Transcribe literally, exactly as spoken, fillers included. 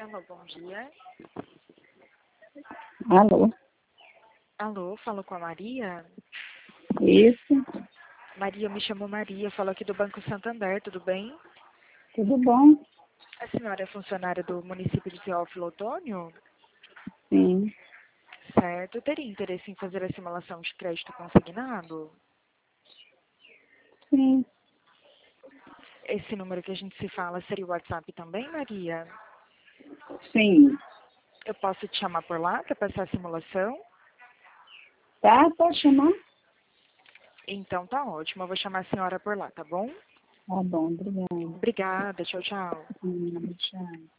Alô, bom dia. Alô? Alô, falo com a Maria? Isso, Maria, eu me chamo Maria, falo aqui do Banco Santander, tudo bem? tudo bom? A senhora é funcionária do município de Teófilo Otônio? Sim, Certo. Teria interesse em fazer a simulação de crédito consignado? sim, Esse número que a gente se fala seria o WhatsApp também, Maria? sim. Eu posso te chamar por lá para passar a simulação? Tá, pode chamar? Então tá ótimo, eu vou chamar a senhora por lá, tá bom? Tá bom, obrigada. Obrigada, tchau, tchau. Hum, tchau.